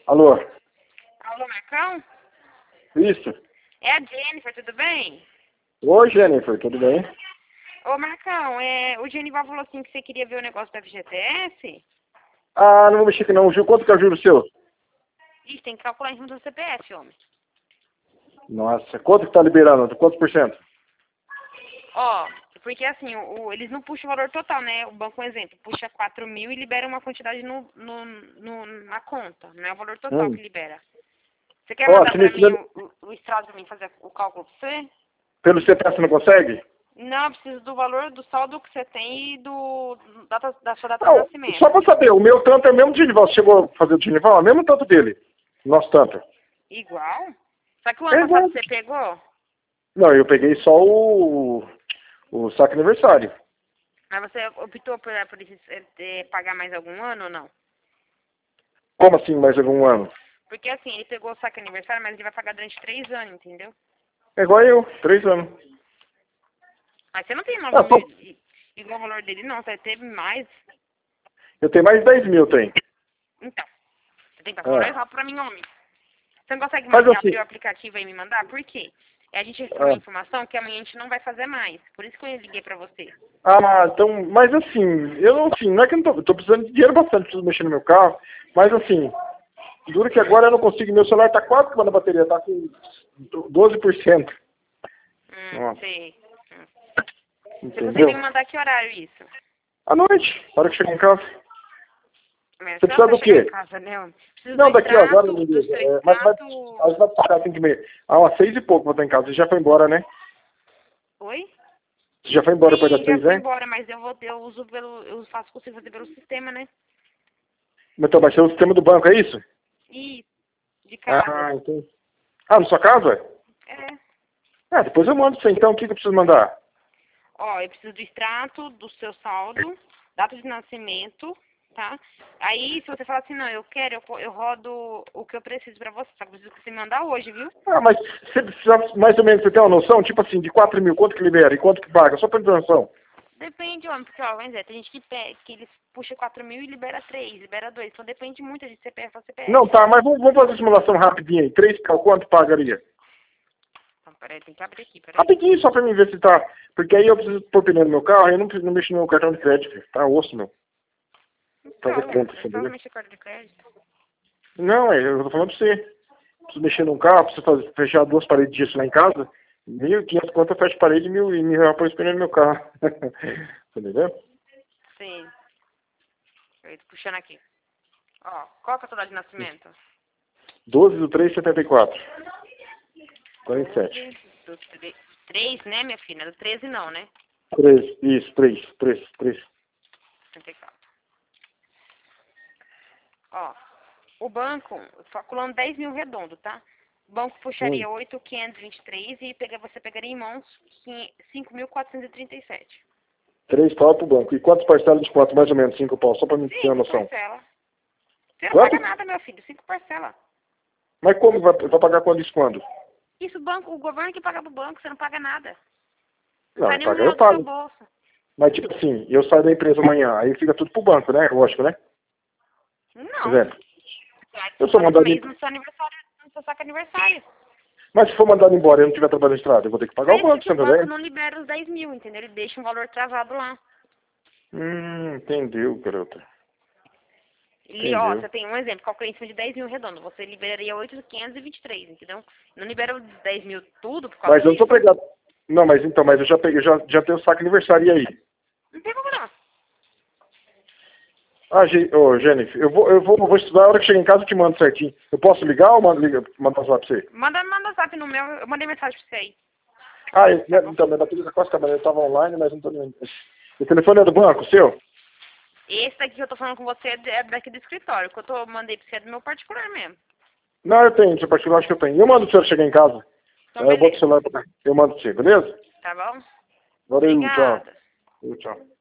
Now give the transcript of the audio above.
Alô? Alô, Marcão? Isso. É a Jennifer, tudo bem? Oi, Jennifer, tudo bem? Ô, Marcão, o Genival falou assim que você queria ver o negócio da FGTS? Ah, não vou mexer aqui não. Gil, quanto que é o juro seu? Ixi, tem que calcular em cima do CPF, homem. Nossa, quanto que tá liberando? Quantos por cento? Ó, porque assim, eles não puxam o valor total, né? O banco, um exemplo, puxa 4 mil e libera uma quantidade na conta. Não é o valor total que libera. Você quer Ó, mandar se pra mim me- o extrato pra mim fazer o cálculo pra você? pelo CPF você não consegue? Não, eu preciso do valor do saldo que você tem e da sua data de Não, nascimento. só pra saber, o meu tanto é o mesmo do Genival. Você chegou a fazer o do Genival? É o mesmo tanto dele. Nosso tanto. Igual? Só que o É ano igual. passado você pegou? Não, eu peguei só o saque aniversário. Mas você optou por pagar mais algum ano ou não? Como assim, mais algum ano? Porque assim, ele pegou o saque aniversário, mas ele vai pagar durante 3 anos, entendeu? É igual eu, 3 anos. Mas você não tem 9 Ah, mil pô, igual o valor dele, não. Você teve mais. eu tenho mais de 10 mil, tem. Então, você tem que passar o valor Ah, rápido pra mim, homem. Você não consegue faz abrir assim. o aplicativo e me mandar? Por quê? A gente recebeu uma Ah. informação que amanhã a gente não vai fazer mais. Por isso que eu liguei pra você. Ah, então, mas assim, eu não, assim, não é que eu não tô precisando de dinheiro bastante, preciso mexer no meu carro, mas assim, duro que agora eu não consigo, meu celular tá quase acabando a bateria, tá com 12%. Nossa, Sei. Você consegue entendeu? me mandar que horário isso? À noite, na hora que chegar em casa. Mas Você só precisa pra do chegar em quê? casa, né? Homem? Preciso do Não, daqui ó, agora, extrato, do beleza. seu É, mas extrato. a gente vai passar 5h30. Ah, umas 6 e pouco vou estar em casa. Você já foi embora, né? Oi? Você já foi embora depois das Sim, já 6, foi né? embora, mas eu faço consigo fazer pelo sistema, né? Então, vai ser o sistema do banco, é isso? E de casa. Ah, entendi. Ah, na sua casa? É. Ah, depois eu mando pra você então. O que que eu preciso mandar? Ó, eu preciso do extrato, do seu saldo, data de nascimento, tá? Aí, se você falar assim, não, eu rodo o que eu preciso pra você, só que eu preciso que você me mandar hoje, viu? Ah, mas você precisa, mais ou menos, você tem uma noção? Tipo assim, de 4 mil, quanto que libera e quanto que paga? Só pra ter noção. Depende, homem, porque, ó, vamos dizer, tem gente que eles puxa 4 mil e libera 3, libera 2, então depende muito de CPF a Não, CPF. tá, mas vamos fazer a simulação rapidinho aí. 3, quanto pagaria? Então, peraí, tem que abrir aqui, peraí. Rapidinho, só pra mim ver se tá. Porque aí eu preciso pôr pneu no meu carro, aí eu não mexo no meu cartão de crédito. Tá osso, meu. Fazer Então, conta, é só entendeu? mexer com a carta de crédito. Não, eu tô falando pra você. Preciso mexer num carro, preciso fechar 2 paredes disso lá em casa. 1.500 quanto eu fecho parede e R$ 1.000 põe pneu no meu carro. Entendeu? Sim. Eu tô puxando aqui. Ó, qual que é a sua data de nascimento? 12/3/74. 47. 12 do 3, né, minha filha? Do 13 não, né? 3, isso, 3. 64. Ó, o banco, calculando 10 mil redondo, tá? O banco puxaria 8.523 e você pegaria em mãos 5.437. 3 pau pro banco. E quantas parcelas de quanto? Mais ou menos 5 pau, só pra mim ter uma 5 noção. parcelas. Você não Quanto? paga nada, meu filho. 5 parcelas. Mas como? Vai pagar quando isso quando? Isso, o governo que paga pro banco, você não paga nada. Não Não, sai vai nenhum pagar eu real do seu pago. bolso. Mas tipo assim, eu saio da empresa amanhã, aí fica tudo pro banco, né? Lógico, né? Por Não. exemplo, eu sou Todo mandado mês em... no seu aniversário, no seu saco aniversário. Mas se for mandado embora e eu não tiver trabalho na estrada, eu vou ter que pagar o Mas banco, que o você banco entendeu? não libera os 10 mil, entendeu? Ele deixa um valor travado lá. Entendeu, garota. Ele, ó, Entendeu. você tem um exemplo, calculei em cima de 10 mil redondo. Você liberaria 8.523, entendeu? Não libera os 10 mil tudo por causa Mas eu não tô disso? pegado. Não, mas então, mas eu já peguei, já tenho o saco aniversário, e aí? Não tem problema. Ah, Jennifer, eu vou estudar, a hora que chegar em casa eu te mando certinho. Eu posso ligar ou mandar zap pra você? Manda zap no meu, eu mandei mensagem pra você aí. Ah, Tá bom? então, minha bateria tá quase acabando, eu tava online, mas não tô nem... O telefone é do banco, seu? Esse daqui que eu tô falando com você é daqui do escritório, que mandei pra você é do meu particular mesmo. Não, eu tenho, seu particular acho que eu tenho. Eu mando o senhor chegar em casa. Então, Aí eu boto o beleza. celular pra cá. Eu mando pra você, beleza? Tá bom? Valeu, tchau. Obrigada. Tchau.